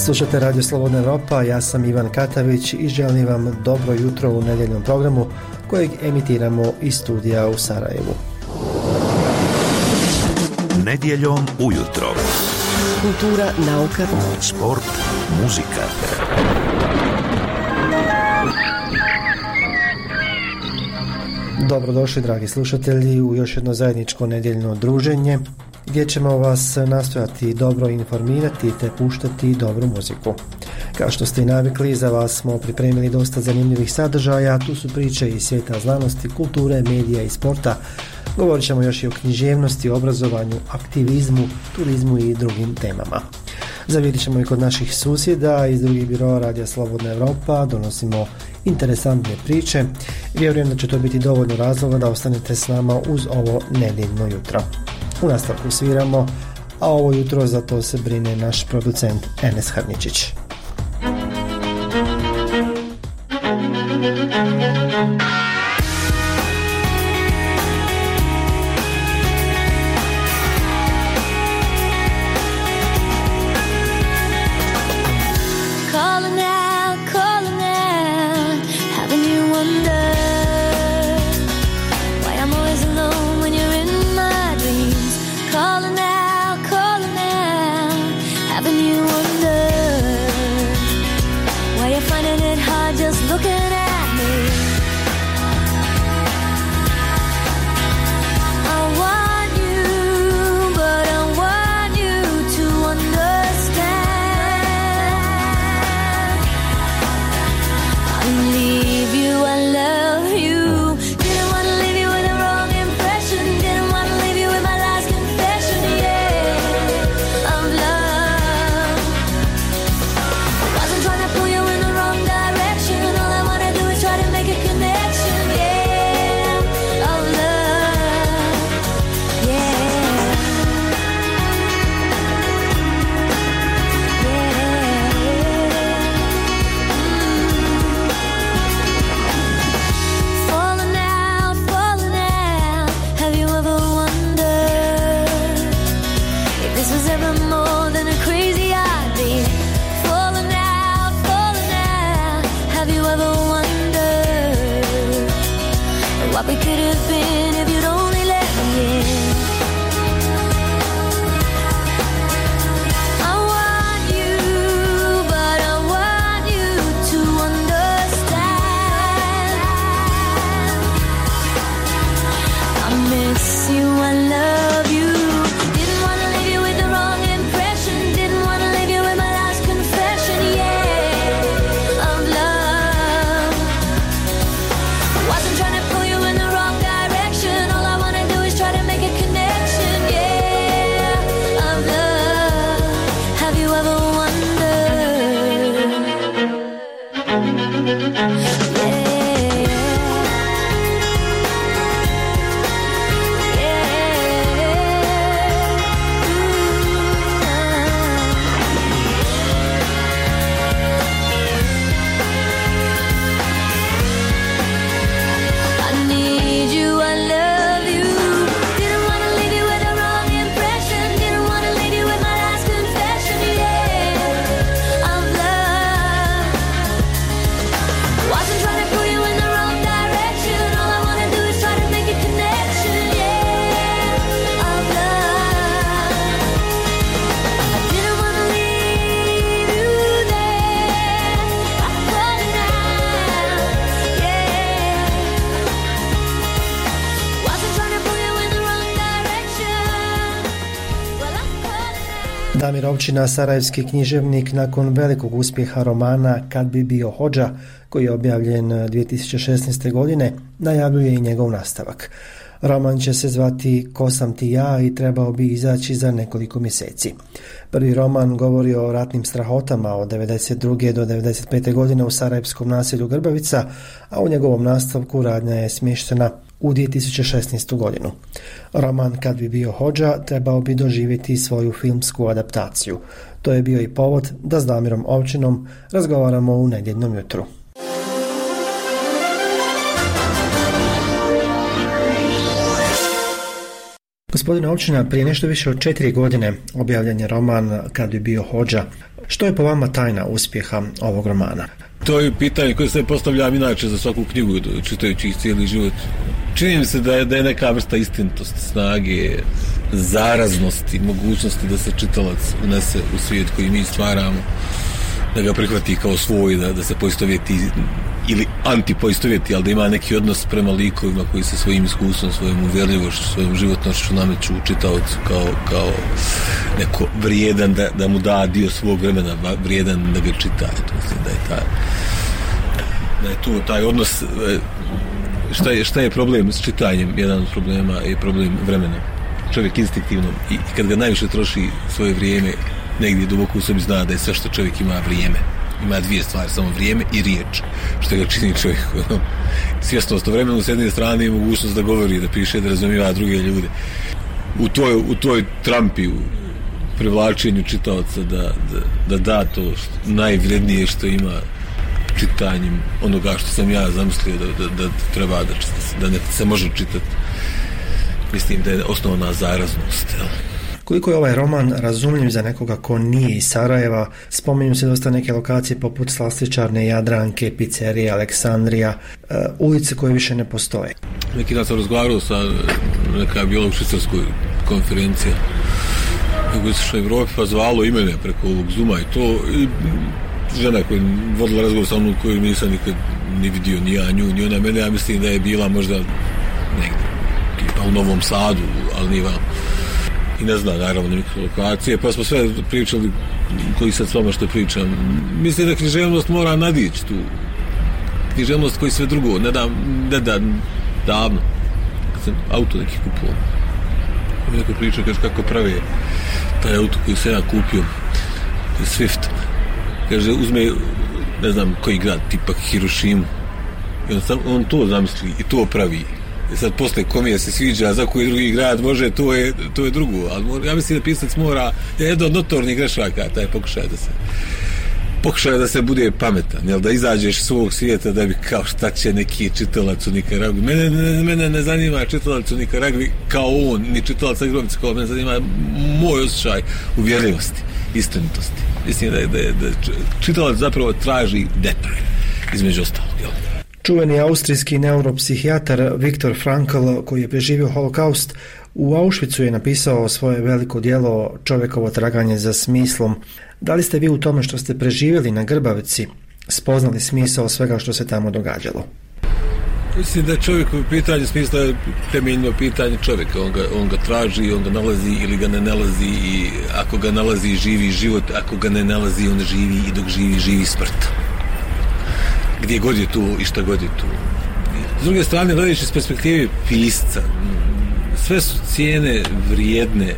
Slušate Radio Slobodna Europa, ja sam Ivan Katavić i želim vam dobro jutro u nedjeljnom programu kojeg emitiramo iz studija u Sarajevu. Nedjeljom ujutro. Kultura, nauka, sport, muzika. Dobrodošli dragi slušatelji u još jedno zajedničko nedjeljno druženje gdje ćemo vas nastojati dobro informirati te puštati dobru muziku. Kao što ste i navikli, za vas smo pripremili dosta zanimljivih sadržaja, tu su priče iz svijeta znanosti, kulture, medija i sporta. Govorit ćemo još i o književnosti, obrazovanju, aktivizmu, turizmu i drugim temama. Zavidit ćemo i kod naših susjeda iz drugih biroa Radija Slobodna Europa, donosimo interesantne priče. Vjerujem da će to biti dovoljno razloga da ostanete s nama uz ovo nedjeljno jutro. U nastavku sviramo, a ovo jutro za to se brine naš producent Enes Hrničić. Damir Ovčina, sarajevski književnik, nakon velikog uspjeha romana Kad bi bio hodža, koji je objavljen 2016. godine, najavljuje i njegov nastavak. Roman će se zvati Ko sam ti ja i trebao bi izaći za nekoliko mjeseci. Prvi roman govori o ratnim strahotama od 92. do 95. godine u sarajevskom naselju Grbavica, a u njegovom nastavku radnja je smještena u 2016. godinu. Roman Kad bi bio hodža trebao bi doživjeti svoju filmsku adaptaciju. To je bio i povod da s Damirom Ovčinom razgovaramo u nedjeljnom jutru. Gospodine Ovčina, prije nešto više od 4 godine objavljen je roman Kad bi bio hodža. Što je po vama tajna uspjeha ovog romana? To je pitanje koje se postavljam inače za svaku knjigu, čitajući ih cijeli život. Čini mi se da je neka vrsta istinitosti, snage, zaraznosti, mogućnosti da se čitalac unese u svijet koji mi stvaramo, da ga prihvati kao svoj, da se poistovjeti ili antipoistovjeti, ali da ima neki odnos prema likovima koji se svojim iskustvom, svojom uvjerljivošću, svojom životnošću nameću čitaocu kao neko vrijedan da mu da dio svog vremena, vrijedan da ga čita. Mislim da je tu taj odnos. Šta je problem s čitanjem? Jedan od problema je problem vremena. Čovjek instinktivno i kad ga najviše troši svoje vrijeme, negdje duboko u sebi zna da je sve što čovjek ima vrijeme. Ima dvije stvari, samo vrijeme i riječ, što ga čini čovjek. Svjesnost o vremenu s jedne strane i mogućnost da govori, da piše, da razumijeva druge ljude. U toj trampi, u privlačenju čitaoca da to najvrednije što ima čitanjem onoga što sam ja zamislio da treba da se može čitati. Mislim da je osnovna zaraznost. Koliko je ovaj roman razumljiv za nekoga ko nije iz Sarajeva? Spominju se dosta neke lokacije poput Slastičarne, Jadranke, pizzerije, Aleksandrija, ulice koje više ne postoje. Neki dan sam razgovarao sa neka biolog-švicarskoj konferencija u Istočnoj Evropi, pa zvalo i mene preko ovog Zuma i to, i žena koja je vodila razgovor sa mnom koju nisam nikad ni vidio, ni ja nju, ni ona mene. Ja mislim da je bila možda negdje u Novom Sadu, ali nije vam. I ne zna, naravno, neke lokacije, pa smo sve pričali, koji sad s vama što pričam. Mislim da književnost mora nadići tu. Književnost koji sve drugo, ne da davno, kad sam auto neki kupio. Neko priča, kaže, kako prave taj auto koji sam ja kupio, Swift. Kaže, uzme, ne znam koji grad, tipak Hirošimu. I on to zamisli i to pravi. I sad posle komije se sviđa, za koji drugi grad može, to je drugo. Ali ja mislim da pisac mora, jedan od notornih grešaka, taj pokušaj da se bude pametan, jel, da izađeš iz svog svijeta da bi kao šta će neki čitalac u Nikaragvi. Mene ne zanima čitalac u Nikaragvi kao on, ni čitalac Agrovica kao mene zanima moj osjećaj uvjerljivosti, istinitosti. Mislim da čitalac zapravo traži detalj, između ostalog, jel? Čuveni austrijski neuropsihijatar Viktor Frankl, koji je preživio holokaust, u Auschwitzu je napisao svoje veliko djelo Čovjekovo traganje za smislom. Da li ste vi u tome što ste preživjeli na Grbavici spoznali smisao svega što se tamo događalo? Mislim da je čovjekovo pitanje smisla je temeljno pitanje čovjeka. On ga traži, on ga nalazi ili ga ne nalazi, i ako ga nalazi živi život, ako ga ne nalazi on živi, i dok živi smrt. Gdje god je tu i šta god je tu. S druge strane, gledajući iz perspektive pisca, sve su cijene vrijedne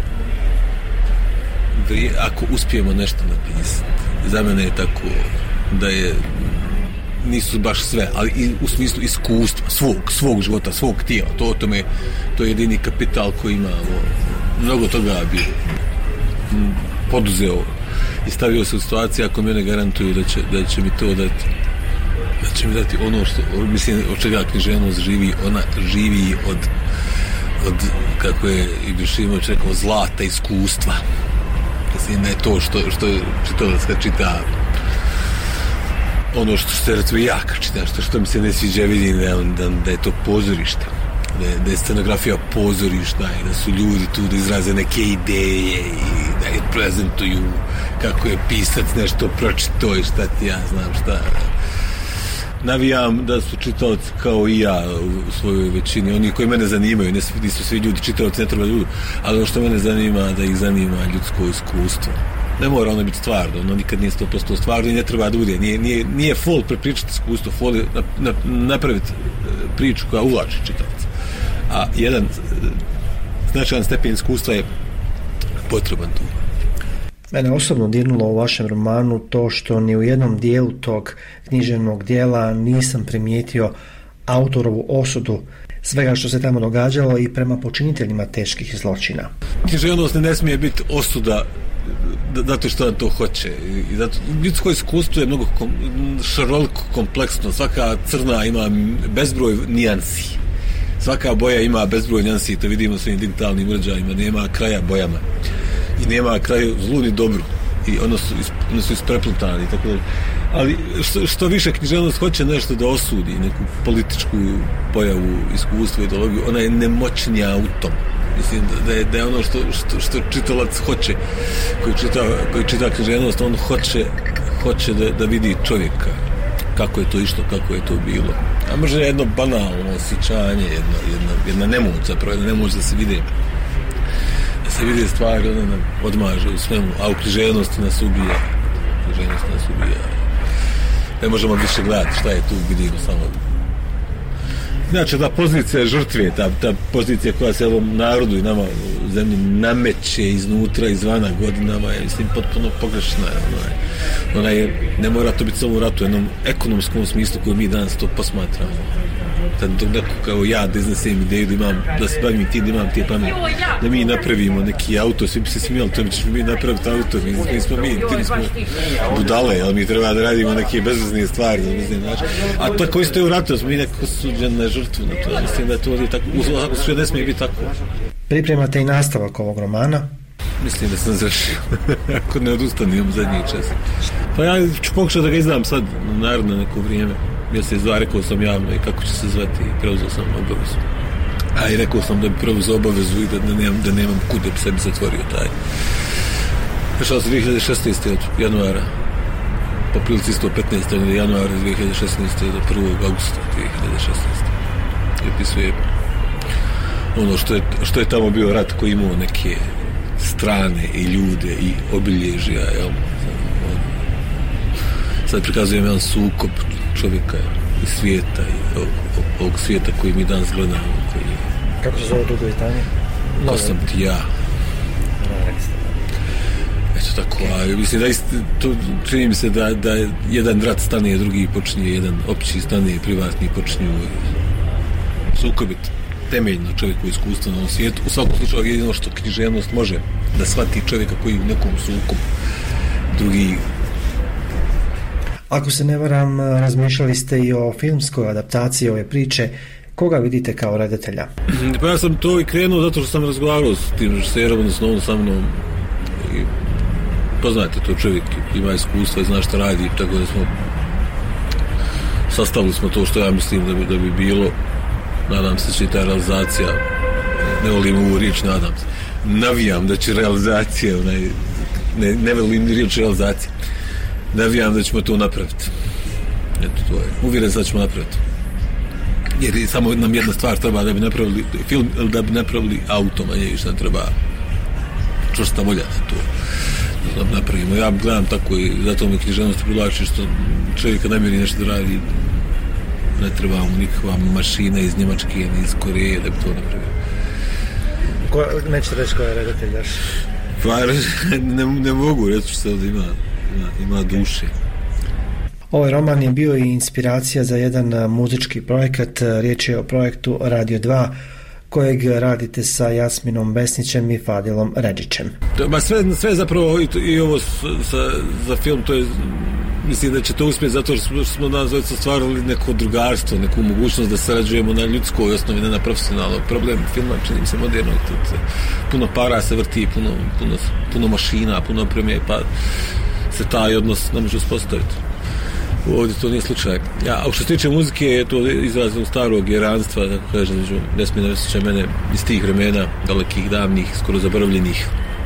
ako uspijemo nešto napisati. Za mene je tako da nisu baš sve, ali i u smislu iskustva, svog života, svog tijela. To je jedini kapital koji ima. Mnogo toga bi poduzeo i stavio se u situaciju ako mene garantuju da će mi to dati. Da će mi dati ono što, mislim, od čega književnost živi. Ona živi od kako je i Dušimović rekao, zlata iskustva. Mislim da je to što čitalac kad čita ono što se recimo ja kad čitam, što mi se ne sviđa, vidim da je to pozorište, da je scenografija pozorišta i da su ljudi tu da izraze neke ideje i da je prezentuju kako je pisac nešto pročitao i šta ti ja znam šta. Navijam da su čitaoci kao i ja u svojoj većini, oni koji mene zanimaju, nisu svi ljudi čitaoci, ne treba ljudi, ali ono što mene zanima, da ih zanima ljudsko iskustvo. Ne mora ono biti stvarno, ono nikad nije 100% stvarno i ne treba da bude. Nije fol prepričati iskustvo, fol je napraviti priču koja uvlači čitaoca. A jedan značajan stepen iskustva je potreban tu. Mene osobno dirnulo u vašem romanu to što ni u jednom dijelu tog književnog dijela nisam primijetio autorovu osudu svega što se tamo događalo i prema počiniteljima teških zločina. Književnost ne smije biti osuda zato što to hoće. I zato, ljudsko iskustvo je mnogo šaroliko, kompleksno. Svaka crna ima bezbroj nijansi. Svaka boja ima bezbroj nijansi, to vidimo svojim digitalnim uređajima. Nema kraja bojama. I nema kraju zlu ni dobru. i ono su ispreplutani, tako da. Ali što više književnost hoće nešto da osudi, neku političku pojavu, iskustvo, ideologiju, ona je nemoćnija u tom. Mislim da je ono što čitalac hoće, koji čita književnost, on hoće da vidi čovjeka, kako je to išlo, kako je to bilo. A možda jedno banalno osjećanje, jedna nemoć, zapravo jedna nemoć da se vide stvari, ona odmaže u svemu, a u književnosti nas ubija. Ne možemo više gledati šta je tu, vidimo samo. Znači, ta pozicija žrtve, ta pozicija koja se ovom narodu i nama u zemlji nameće iznutra, izvana godinama, je, mislim, potpuno pogrešna. Ona je, ne mora to biti samo u ratu, u jednom ekonomskom smislu koju mi danas to posmatramo. Da neko kao ja da iznesem ideju da se bavim tim, da imam te pameti, da mi napravimo neki auto, svi bi se smijali, to ćemo mi napraviti auto, mi smo budale, ali mi treba da radimo neke bezvezne stvari, a tako isto je u ratu, smo mi nekako suđeni na žrtvu na to, mislim da to je tako, u svakom slučaju ne smije biti tako. Pripremate i nastavak ovog romana? Mislim da sam završio, ako ne odustanem zadnji čas. Pa ja ću pokušati da ga izdam sad, naravno neko vrijeme. Mjesec dva rekao sam javno i kako će se zvati i preuzeo sam obavezu. A i rekao sam da bi preuzeo obavezu i da nemam kud da bi sebi zatvorio taj. Prešao sam 2016. od januara, po prilici 115. januara 2016. do 1. augusta 2016. I opisuje ono što je tamo bio rat koji imao neke strane i ljude i obilježja, jel? Sad prikazujem jedan sukob čovjeka i svijeta i ovog svijeta koji mi danas gledamo. Kako se zove drugo izdanje? Ko sam ti ja? Eto tako, a mislim da čini mi se da jedan rat stane, drugi počinje, jedan opći stane, privatni počinju. Sukob je temeljno čovjekovo iskustvo na ovom svijetu. U svakom slučaju jedino što književnost može da shvati čovjeka koji u nekom sukobu, drugi. Ako se ne varam, razmišljali ste i o filmskoj adaptaciji ove priče. Koga vidite kao redatelja? Pa ja sam to i krenuo zato što sam razgovarao s tim režiserom, odnosno sa mnom. I poznate to, čovjek ima iskustva i zna šta radi, tako da smo sastavili smo to što ja mislim da bi bilo. Nadam se da će ta realizacija, ne volim ovu riječ, nadam se. Navijam da će realizacija, ne volim riječ realizacija. Navijam da ćemo to napraviti. Eto, to je. Uvjeren da ćemo napraviti. Jer samo nam jedna stvar treba da bi napravili film, ili da bi napravili auto, manje više nam treba čvrsta volja za to da napravimo. Ja gledam tako i zato mi književnost privlači što čovjeka namjeri nešto da radi, ne treba mu nikakva mašina iz Njemačke ni iz Koreje da bi to napravio. Nećete reći ko je redatelj daš? Pa ne mogu reći što da ima duše. Ovaj roman je bio i inspiracija za jedan muzički projekat. Riječ je o projektu Radio 2 kojeg radite sa Jasminom Besnićem i Fadilom Redžićem. Sve zapravo i ovo za film, to je, mislim da će to uspjeti zato što smo nas stvarali neko drugarstvo, neku mogućnost da sarađujemo na ljudskoj osnovi, ne na profesionalnom. Problem filma, čini mi se moderno, puno para se vrti, puno mašina, puno opreme, pa se taj odnos ne može uspostaviti. Ovdje to nije slučaj. A što se tiče muzike, je to izraz starog jeranstva, tako kažem, ne smije da osjeća mene iz tih vremena, dalekih, davnih, skoro zaboravljenih.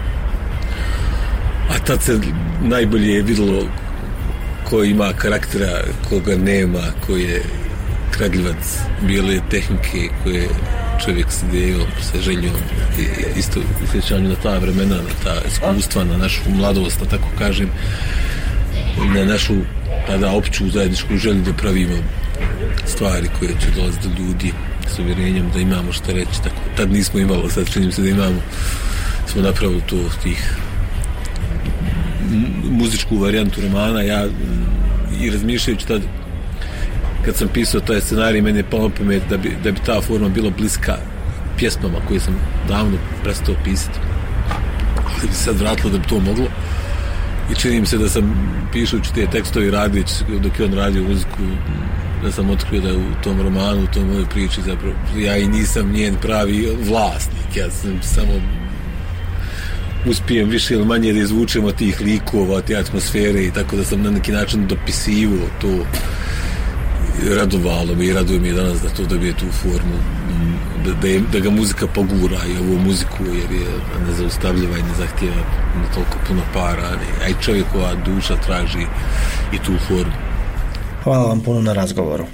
A tad se najbolje je vidjelo ko ima karaktera, koga nema, ko je kradljivac bijele tehnike, ko je čovjek s idejom, sa željom, i isto sjećanju na ta vremena, na ta iskustva, na našu mladost, da tako kažem, na našu tada opću zajedničku želju da pravimo stvari koje će dolaziti do ljudi s uvjerenjem da imamo što reći. Tako, tad nismo imali, sad činim se da imamo, smo napravili to tih muzičku varijantu romana. Ja i razmišljajući tad kad sam pisao taj scenarij, meni je palo pamet da bi ta forma bila bliska pjesmama koje sam davno prestao pisati, ali bi sad vratilo da bi to moglo. I čini mi se da sam pišući te tekstovi radić, dok je on radio muziku, da sam otkrio da u tom romanu, u tom mojoj priči zapravo ja i nisam njen pravi vlasnik, ja sam samo uspijem više ili manje da izvučemo tih likova, te atmosfere, i tako da sam na neki način dopisivao to. Radovalo me i raduje mi danas da to dobije tu formu, da ga muzika pogura i ovu muziku, jer je nezaustavljiva i ne zahtjeva toliko puno para, a i čovjekova duša traži i tu formu. Hvala vam puno na razgovoru.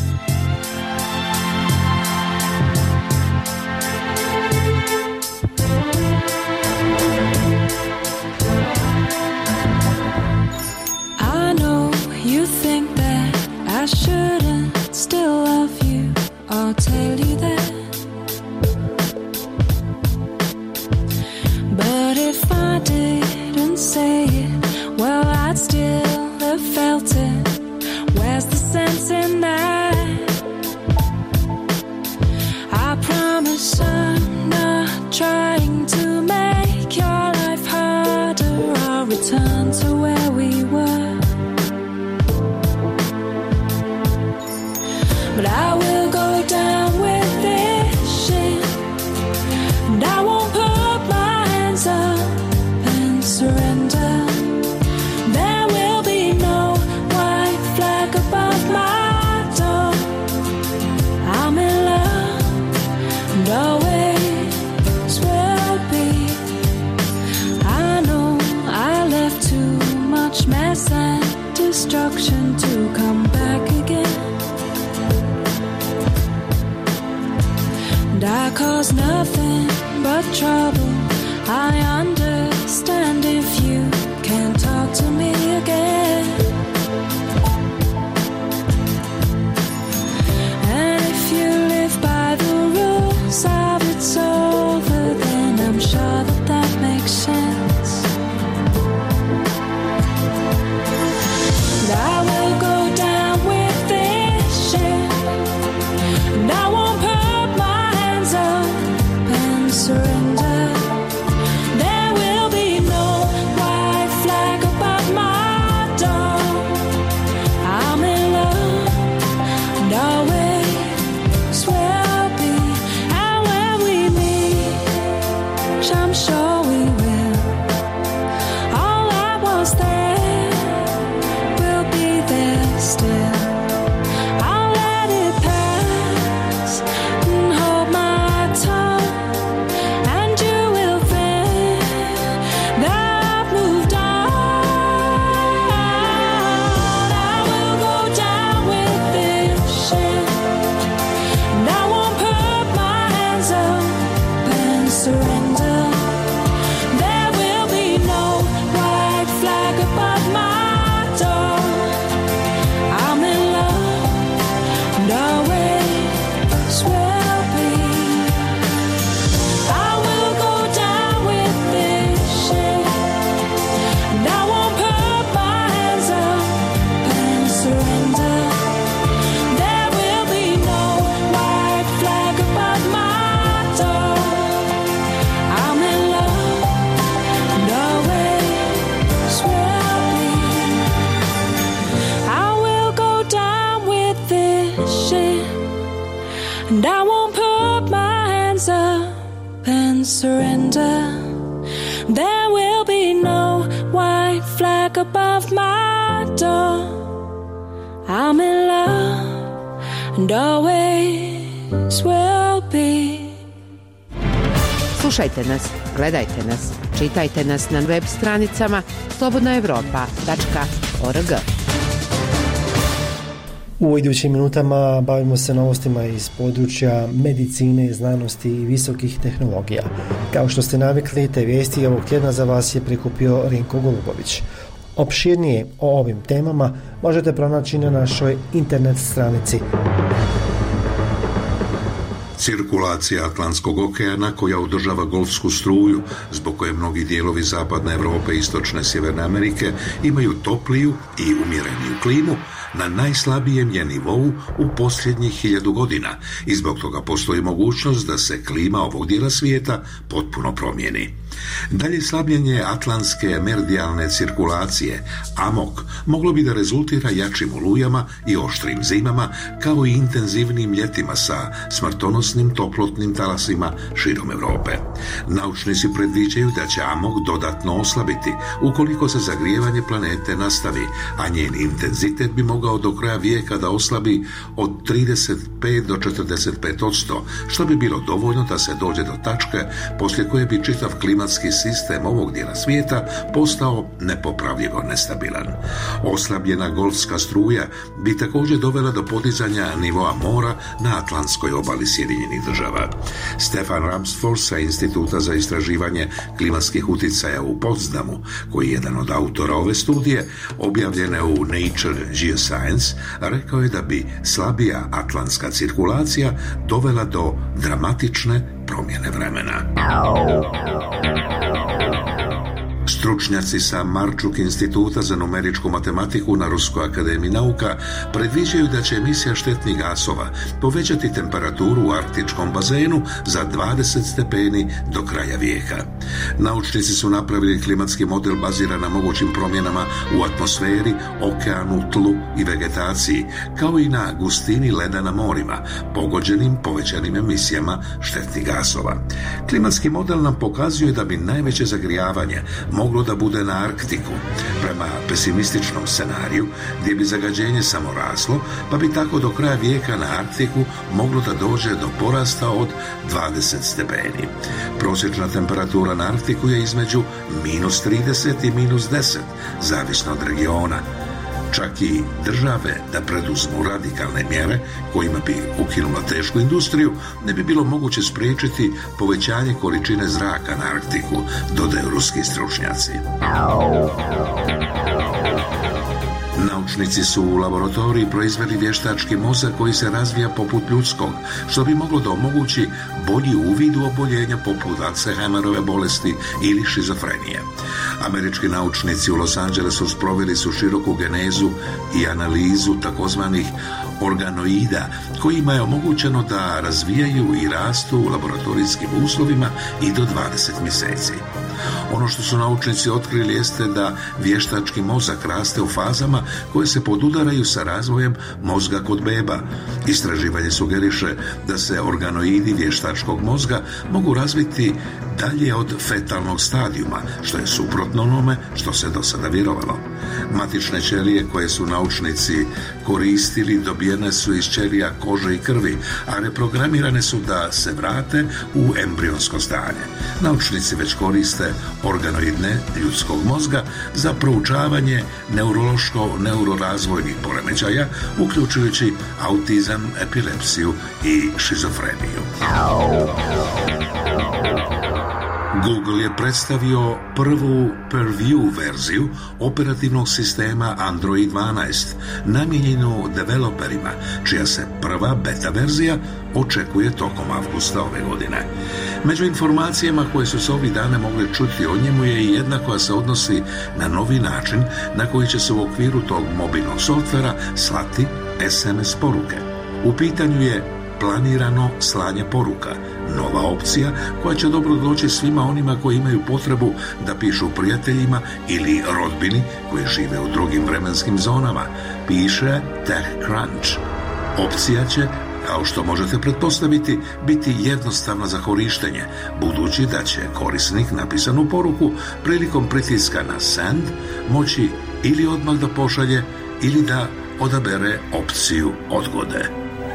I shouldn't still love you, I'll tell you that. But if I didn't say it, well, I'd still have felt it. Where's the sense in that? I promise I'm not trying to make your life harder. I'll return to where we were. But I will go down with this shit, and I won't put my hands up and surrender. There will be no white flag above my door. I'm in love, and always will be. I know I left too much mess and destruction to come back again. I cause nothing but trouble. I understand if you can't talk to me again. And if you live by the rules of it's over, then I'm sure that that makes sense. And I will go down with this shit, and I won't put my surrender. There will be no white flag above my door. I'm in love, and always will be. And when we meet, I'm sure we will. All I was there will be there still. I'll let it pass and hold my tongue. And I won't put my hands up and surrender. There will be no white flag above my door. I'm in love and always will be. Slušajte nas, gledajte nas, čitajte nas na web stranicama slobodnaevropa.org. U idućim minutama bavimo se novostima iz područja medicine, znanosti i visokih tehnologija. Kao što ste navikli, te vijesti ovog tjedna za vas je prikupio Rinko Golubović. Opširnije o ovim temama možete pronaći na našoj internet stranici. Cirkulacija Atlantskog okeana koja održava golfsku struju, zbog koje mnogi dijelovi zapadne Europe i istočne Sjeverne Amerike imaju topliju i umjereniju klimu, na najslabijem je nivou u posljednjih 1000 godina i zbog toga postoji mogućnost da se klima ovog dijela svijeta potpuno promijeni. Dalje slabljenje atlantske meridijalne cirkulacije, AMOK, moglo bi da rezultira jačim olujama i oštrim zimama, kao i intenzivnim ljetima sa smrtonosnim toplotnim talasima širom Europe. Naučnici predviđaju da će AMOK dodatno oslabiti ukoliko se zagrijevanje planete nastavi, a njen intenzitet bi mogao do kraja vijeka da oslabi od 35 do 45%, što bi bilo dovoljno da se dođe do tačke poslije koje bi čitav klimatski sistem ovog dijela svijeta postao nepopravljivo nestabilan. Oslabljena golfska struja bi također dovela do podizanja nivoa mora na atlantskoj obali Sjedinjenih država. Stefan Ramsford sa Instituta za istraživanje klimatskih utjecaja u Potsdamu, koji je jedan od autora ove studije, objavljene u Nature Geoscience, rekao je da bi slabija atlantska cirkulacija dovela do dramatične promjene vremena. Stručnjaci sa Marčuk instituta za numeričku matematiku na Ruskoj akademiji nauka predviđaju da će emisija štetnih gasova povećati temperaturu u arktičkom bazenu za 20 stepeni do kraja vijeka. Naučnici su napravili klimatski model baziran na mogućim promjenama u atmosferi, okeanu, tlu i vegetaciji, kao i na gustini leda na morima, pogođenim povećanim emisijama štetnih gasova. Klimatski model nam pokazuje da bi najveće zagrijavanje moglo da bude na Arktiku, prema pesimističnom scenariju gdje bi zagađenje samo raslo, pa bi tako do kraja vijeka na Arktiku moglo da dođe do porasta od 20 stepeni. Prosječna temperatura na Arktiku je između -30 i -10, zavisno od regiona. Čak i države da preduzmu radikalne mjere kojima bi ukinula tešku industriju, ne bi bilo moguće spriječiti povećanje količine zraka na Arktiku, dodaju ruski stručnjaci. Naučnici su u laboratoriji proizveli vještački mozak koji se razvija poput ljudskog, što bi moglo da omogući bolji uvid u oboljenja poput Alzheimerove bolesti ili šizofrenije. Američki naučnici u Los Angelesu sproveli su široku genezu i analizu takozvanih organoida, kojima je omogućeno da razvijaju i rastu u laboratorijskim uslovima i do 20 mjeseci. Ono što su naučnici otkrili jeste da vještački mozak raste u fazama koje se podudaraju sa razvojem mozga kod beba. Istraživanje sugeriše da se organoidi vještačkog mozga mogu razviti dalje od fetalnog stadijuma, što je suprotno onome što se do sada vjerovalo. Matične ćelije koje su naučnici koristili dobijene su iz ćelija kože i krvi, a reprogramirane su da se vrate u embrionsko stanje. Naučnici već koriste organoidne ljudskog mozga za proučavanje neurorazvojnih poremećaja, uključujući autizam, epilepsiju i šizofreniju. Google je predstavio prvu Purview verziju operativnog sistema Android 12, namijenjenu developerima, čija se prva beta verzija očekuje tokom avgusta ove godine. Među informacijama koje su se ovih dana mogle čuti o njemu je i jedna koja se odnosi na novi način na koji će se u okviru tog mobilnog softvera slati SMS poruke. U pitanju je planirano slanje poruka, nova opcija koja će dobro doći svima onima koji imaju potrebu da pišu prijateljima ili rodbini koji žive u drugim vremenskim zonama, piše TechCrunch. Opcija će, kao što možete pretpostaviti, biti jednostavna za korištenje, budući da će korisnik napisanu poruku prilikom pritiska na send moći ili odmah da pošalje ili da odabere opciju odgode.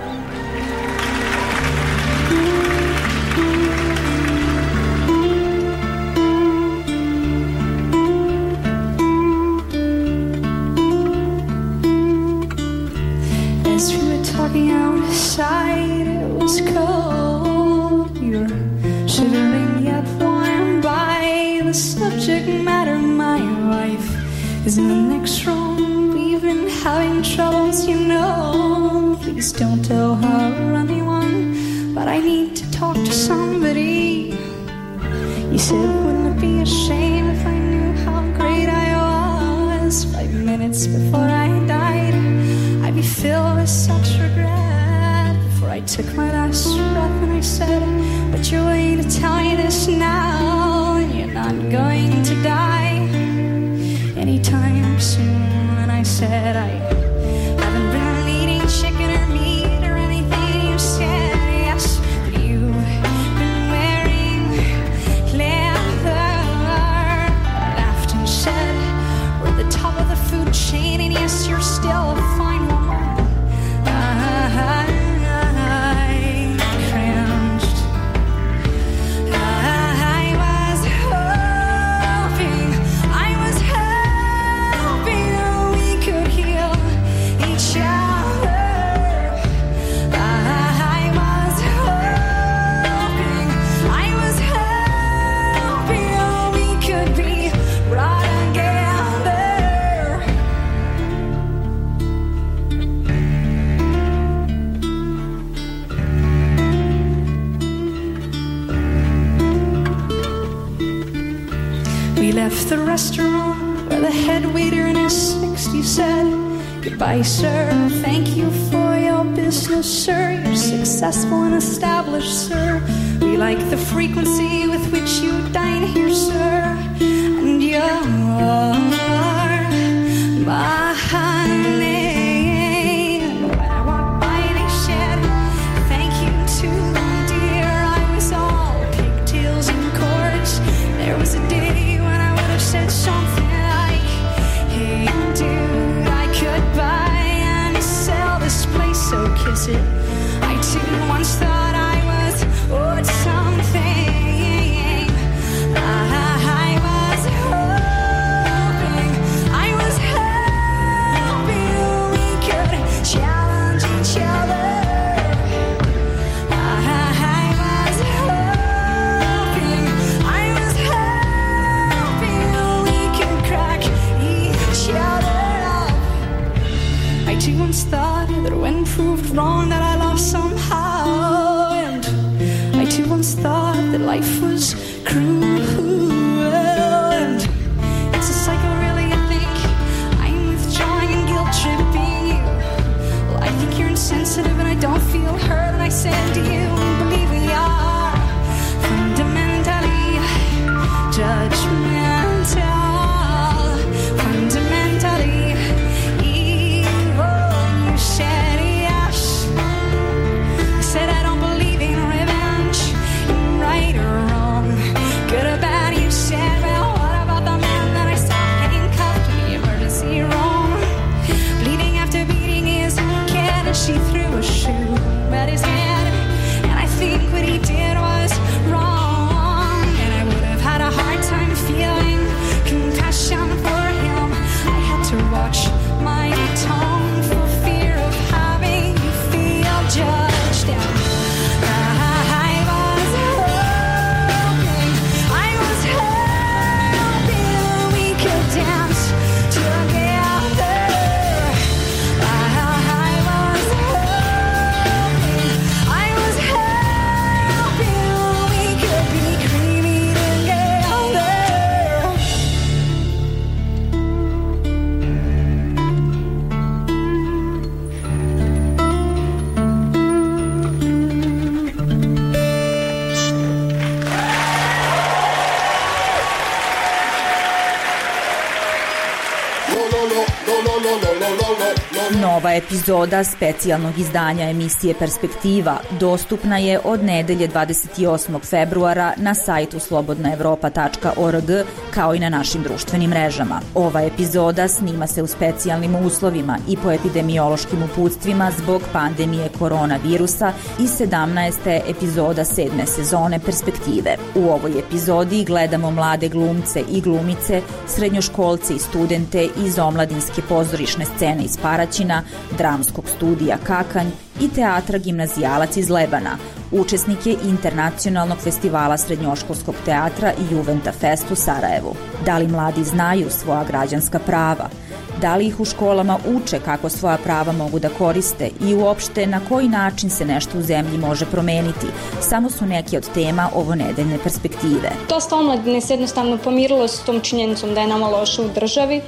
Outside it was cold. You're shivering yet warm by the subject matter. My wife is in the next room. We've been having troubles, you know. Please don't tell her or anyone, but I need to talk to somebody. You said, wouldn't it be a shame if I knew how great I was? 5 minutes before I died, I'd be filled with such regret. I took my last breath and I said, but you're waiting to tell me this now. And you're not going to die anytime soon. And I said, I haven't been eating chicken or meat or anything. You said, yes, but you've been wearing leather. I laughed and said, we're at the top of the food chain, and yes, you're still a fine woman. Left the restaurant where the head waiter in his 60s said, goodbye, sir, thank you for your business, sir. You're successful and established, sir. We like the frequency with which you dine here, sir. And you're my honey. And when I walked by, they said, thank you too, dear. I was all pigtails and cords. There was a day said something like, hey dude, I could buy and sell this place, so kiss it. I too once thought I was owed something. I was hoping we could challenge each other. I once thought that when proved wrong that I lost somehow, and I too once thought that life was cruel, and it's a cycle really. I think I'm withdrawing and guilt tripping you. Well, I think you're insensitive and I don't feel hurt, and I said, do you believe we are fundamentally judgmental, fundamentally said yes. I said I don't believe in revenge, right or wrong, good or bad. You said, well, what about the man that I saw handcuffed in the emergency room, bleeding after beating his kid, and she threw a shoe at his head, and I think what he did was wrong, and I would have had a hard time feeling compassion for him. I had to watch my tongue for fear of having you feel judged. And I was hoping we could dance together. I was hoping we could be creamy together. Nova epizoda specijalnog izdanja emisije Perspektiva dostupna je od nedelje 28. februara na sajtu slobodnaevropa.org kao i na našim društvenim mrežama. Ova epizoda snima se u specijalnim uslovima i po epidemiološkim uputstvima zbog pandemije koronavirusa i 17. epizoda 7. sezone Perspektive. U ovoj epizodi gledamo mlade glumce i glumice, srednjoškolce i studente iz omladinske pozorišne scene iz Paraćina, dramskog studija Kakanj i teatra Gimnazijalac iz Lebana, učesnike Internacionalnog festivala srednjoškolskog teatra i Juventa Fest u Sarajevu. Da li mladi znaju svoja građanska prava? Da li ih u školama uče kako svoja prava mogu da koriste i uopšte na koji način se nešto u zemlji može promeniti? Samo su neke od tema ovonedeljne Perspektive. Dosta omladine se jednostavno pomirilo s tom činjenicom da je nama loše u državi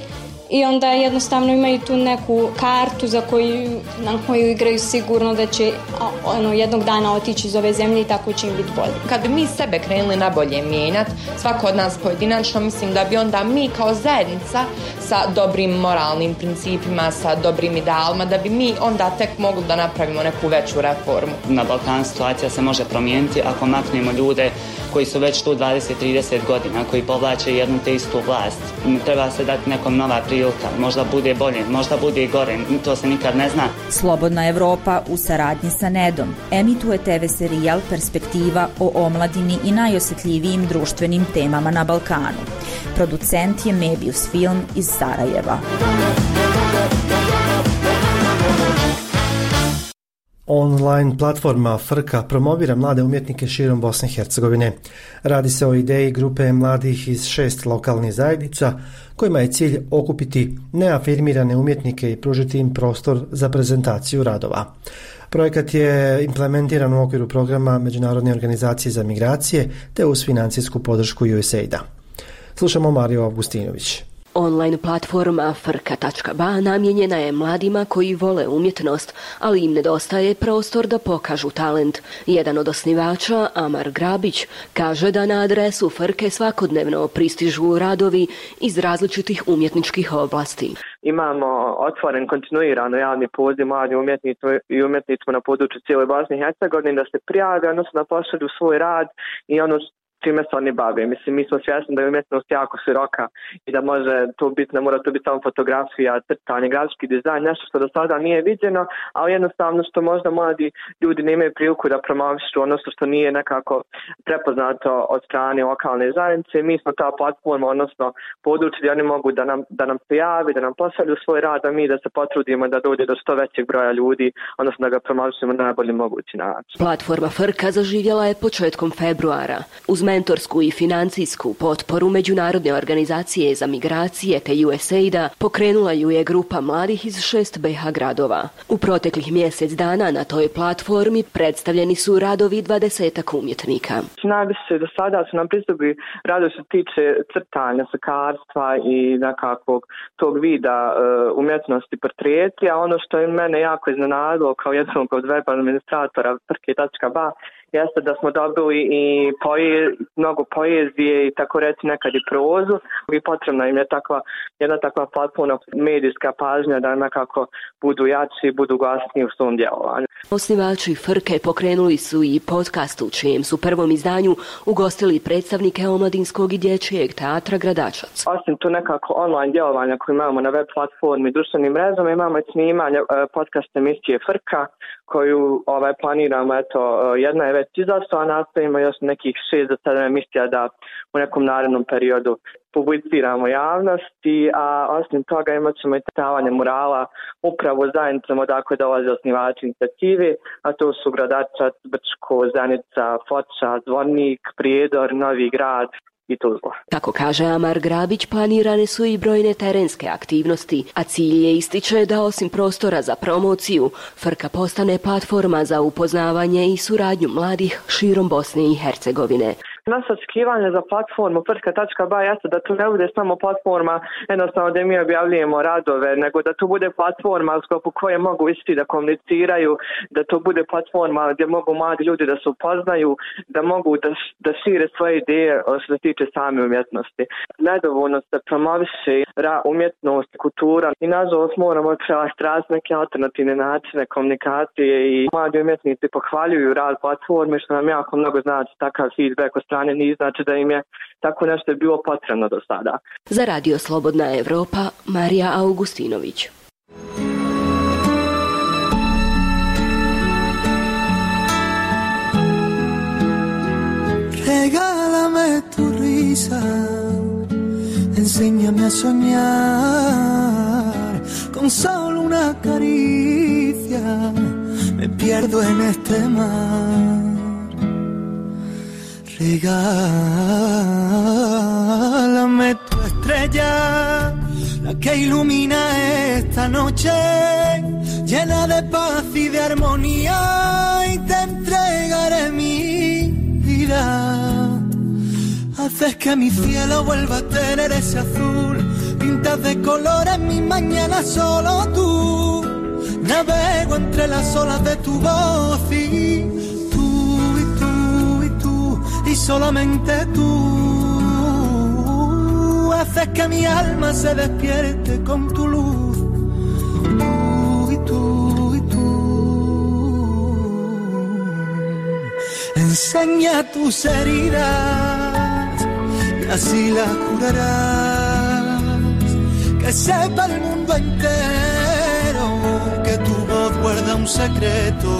i onda jednostavno imaju tu neku kartu na koju igraju sigurno da će jednog dana otići iz ove zemlje i tako će im biti bolje. Kad bi mi sebe krenuli na bolje mijenjati, svako od nas pojedinačno, mislim da bi onda mi kao zajednica sa dobrim moralnim principima, sa dobrim idealima, da bi mi onda tek mogli da napravimo neku veću reformu. Na Balkanu situacija se može promijeniti ako maknemo ljude koji su već tu 20-30 godina, koji povlače jednu te istu vlast. Treba se dati nekom nova prilika, možda bude bolje, možda bude i gore, to se nikad ne zna. Slobodna Evropa u saradnji sa NED-om emituje TV serijal Perspektiva o omladini i najosjetljivijim društvenim temama na Balkanu. Producent je Mebius Film iz Sarajeva. Online platforma Frka promovira mlade umjetnike širom Bosne i Hercegovine. Radi se o ideji grupe mladih iz 6 lokalnih zajednica kojima je cilj okupiti neafirmirane umjetnike i pružiti im prostor za prezentaciju radova. Projekat je implementiran u okviru programa Međunarodne organizacije za migracije te uz financijsku podršku USAID-a. Slušamo Mariju Augustinović. Online platforma Frka.ba namijenjena je mladima koji vole umjetnost, ali im nedostaje prostor da pokažu talent. Jedan od osnivača, Amar Grabić, kaže da na adresu Frke svakodnevno pristižu radovi iz različitih umjetničkih oblasti. Imamo otvoren kontinuirano javni poziv mladim umjetnicima na području cijele Bosne i Hercegovine da se prijave, odnosno da pošalju svoj rad i ono čime se oni bave. Mislim, mi smo svjesni da je umjetnost jako široka i da može to biti, ne mora to biti samo fotografija, crtanje, grafički dizajn, nešto što do sada nije viđeno, ali jednostavno što možda mladi ljudi ne imaju priliku da promovišu, odnosno što nije nekako prepoznato od strane lokalne zajednice. Mi smo ta platforma, odnosno područje gdje oni mogu da nam prijave, da nam pošalju svoj rad, a mi da se potrudimo da dođe do što većeg broja ljudi, odnosno da ga promovišemo na najbolji mogući način. Platforma Frka zaživjela je početkom februara. Uz mentorsku i financijsku potporu Međunarodne organizacije za migracije te USAID-a pokrenula ju je grupa mladih iz 6 BiH gradova. U proteklih mjesec dana na toj platformi predstavljeni su radovi 20 umjetnika. Najviše do sada su nam pristupili radovi što tiče crtanja, slikarstva i nekakvog tog vida umjetnosti portreti, a ono što je mene jako iznenadilo kao jednog od web administratora Frke.ba jeste da smo dobili i mnogo poezije i tako reći nekad i prozu i potrebna im je jedna takva platforma medijska pažnja da nekako budu jači i budu glasniji u svom djelovanju. Osnivači Frke pokrenuli su i podcast u čijem su prvom izdanju ugostili predstavnike omladinskog i dječjeg teatra Gradačac. Osim tu nekako online djelovanja koje imamo na web platformi i društvenim mrežama, imamo i snimanje podcast emisije Frka koju planiramo, jedna je već izašla, a nastavimo još nekih 6 do 7 emisija da u nekom narednom periodu publiciramo javnosti, a osim toga imat ćemo i stavanje murala upravo zajednicama odakle dolaze osnivači inicijative, a to su Gradačac, Brčko, Zenica, Foča, Zvornik, Prijedor, Novi Grad i Tuzla. Kako kaže Amar Grabić, planirane su i brojne terenske aktivnosti, a cilj je ističe da osim prostora za promociju, Frka postane platforma za upoznavanje i suradnju mladih širom Bosne i Hercegovine. Naše očekivanje za platformu Frka.ba jeste da to ne bude samo platforma jednostavno da mi objavljujemo radove, nego da to bude platforma u sklopu koje mogu isti da komuniciraju, da to bude platforma gdje mogu mladi ljudi da se upoznaju, da mogu da šire svoje ideje što se tiče same umjetnosti. Nedovoljno se promoviše umjetnost, kultura i nažalost moramo tražiti neke alternativne načine komunikacije i mladi umjetnici pohvaljuju rad platforme što nam jako mnogo znači takav feedback od strane njih, znači da im je tako nešto bilo potrebno do sada. Za Radio Slobodna Evropa, Marija Augustinović. Regálame tu risa, enséñame a soñar, con solo una caricia me pierdo en este mar. Regálame tu estrella, la que ilumina esta noche, llena de paz y de armonía, y te entregaré mi vida. Haces que mi cielo vuelva a tener ese azul, pinta pintas de colores mi mañana solo tú. Navego entre las olas de tu voz y tú, y tú, y tú, y solamente tú haces que mi alma se despierte con tu luz. Tú, y tú, y tú. Enseña tus heridas y así las curarás. Que sepa el mundo entero que tu voz guarda un secreto.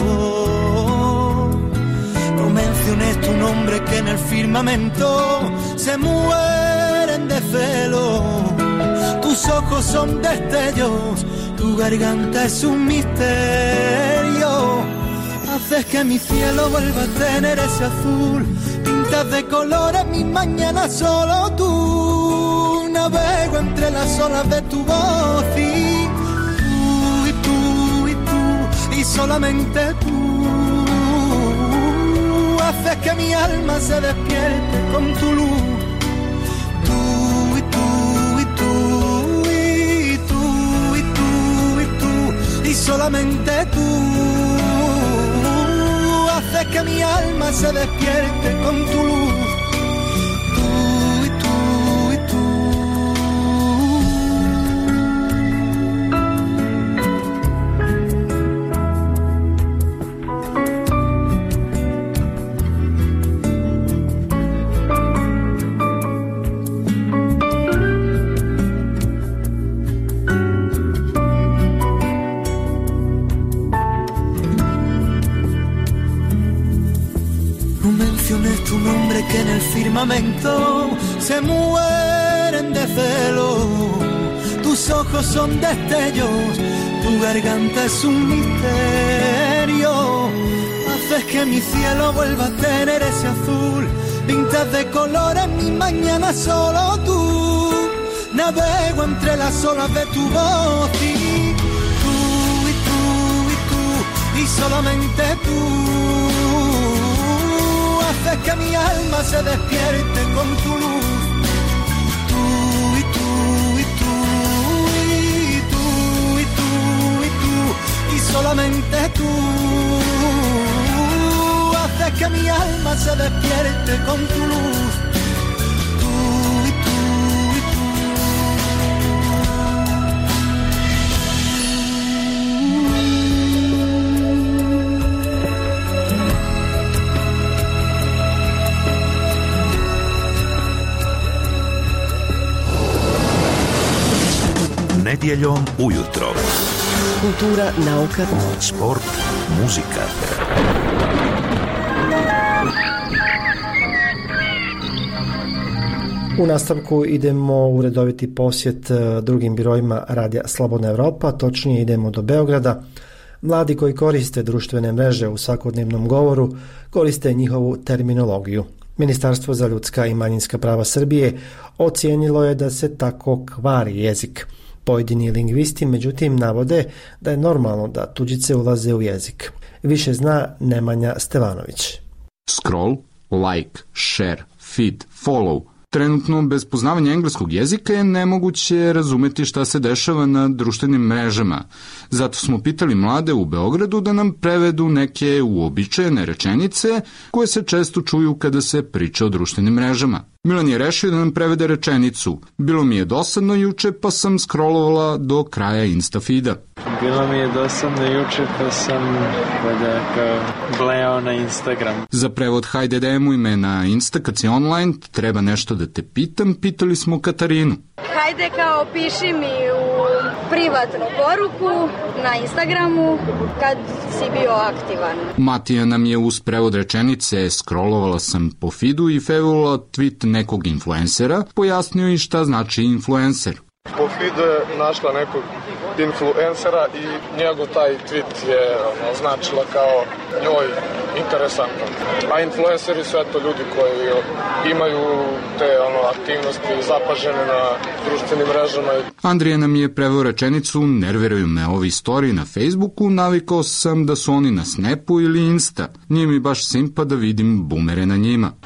No menciones tu nombre que en el firmamento se mueren de celo. Tus ojos son destellos, tu garganta es un misterio. Haces que mi cielo vuelva a tener ese azul. Pintas de colores mis mañanas solo tú. Navego entre las olas de tu voz y tú, y tú, y tú, y solamente tú haces que mi alma se despierte con tu luz. Tú, y tú, y tú, y tú, y tú, y tú, y solamente tú haces que mi alma se despierte con tu luz. Tú, y tú, y tú. Tu nombre que en el firmamento se mueren de celo. Tus ojos son destellos, tu garganta es un misterio. Haces que mi cielo vuelva a tener ese azul. Pintas de colores mi mañana solo tú. Navego entre las olas de tu voz y tú, y tú, y tú, y solamente tú haces que mi alma se despierte con tu luz. Tú, y tú, y tú, y tú, y tú, y tú, y solamente tú haces que mi alma se despierte con tu luz. Tú, y tú, y tú. Nedjeljom ujutro. Kultura, nauka, sport, muzika. U nastavku idemo u redoviti posjet drugim birojima Radija Slobodna Evropa, točnije idemo do Beograda. Mladi koji koriste društvene mreže u svakodnevnom govoru koriste njihovu terminologiju. Ministarstvo za ljudska i manjinska prava Srbije ocijenilo je da se tako kvari jezik. Pojedini lingvisti međutim navode da je normalno da tuđice ulaze u jezik. Više zna Nemanja Stevanović. Scroll, like, share, feed, follow. Trenutno, bez poznavanja engleskog jezika je nemoguće razumeti šta se dešava na društvenim mrežama. Zato smo pitali mlade u Beogradu da nam prevedu neke uobičajene rečenice koje se često čuju kada se priča o društvenim mrežama. Milan je rešio da nam prevede rečenicu. Bilo mi je dosadno juče pa sam scrollovala do kraja Insta feeda. Bilo mi je dosadno juče pa sam gledao na Instagram. Za prevod hajde dajemo ime na Insta kad si online, treba nešto da te pitam, pitali smo Katarinu. Hajde kao piši mi u privatnu poruku na Instagramu kad si bio aktivan. Matija nam je uz prevod rečenice scrollovala sam po feedu i fevovala tweet nekog influencera, pojasnio i šta znači influencer. Po feedu je našla nekog influencera i njegov taj tweet je označila kao njoj interesantno. A influenceri su eto ljudi koji imaju te aktivnosti zapažene na društvenim mrežama. Andrija nam je preveo rečenicu nerviraju me ovi story na Facebooku, navikao sam da su oni na Snapu ili Insta. Nije mi baš simpa da vidim bumere na njima.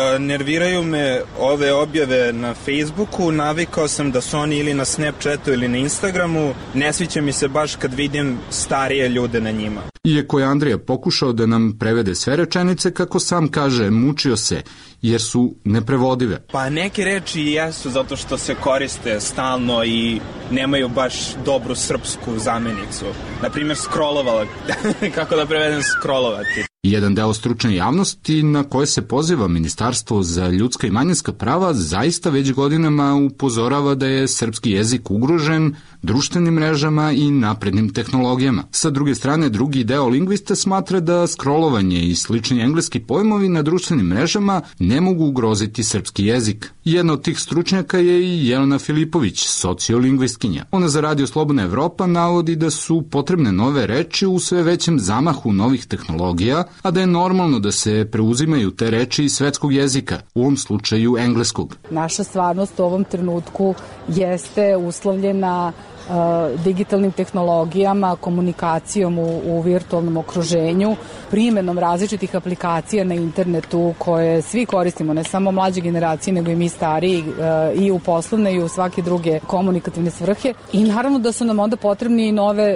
nerviraju me ove objave na Facebooku, navikao sam da su oni ili na Snapchatu ili na Instagramu, ne sviđa mi se baš kad vidim starije ljude na njima. Iako je Andrija pokušao da nam prevede sve rečenice, kako sam kaže, mučio se, jer su neprevodive. Pa neke reči jesu zato što se koriste stalno i nemaju baš dobru srpsku zamenicu. Naprimjer, scrollovala. Kako da prevedem scrollovati? Jedan deo stručne javnosti na koje se poziva Ministarstvo za ljudska i manjinska prava zaista već godinama upozorava da je srpski jezik ugrožen društvenim mrežama i naprednim tehnologijama. Sa druge strane, drugi deo lingvista smatra da scrollovanje i slični engleski pojmovi na društvenim mrežama ne mogu ugroziti srpski jezik. Jedna od tih stručnjaka je i Jelena Filipović, sociolingvistkinja. Ona za Radio Slobodna Evropa navodi da su potrebne nove reči u sve većem zamahu novih tehnologija, a da je normalno da se preuzimaju te reči iz svetskog jezika, u ovom slučaju engleskog. Naša stvarnost u ovom trenutku jeste uslovljena digitalnim tehnologijama, komunikacijom u virtualnom okruženju, primjenom različitih aplikacija na internetu koje svi koristimo, ne samo mlađe generacije, nego i mi stariji, i u poslovne i u svake druge komunikativne svrhe. I naravno da su nam onda potrebni i nove,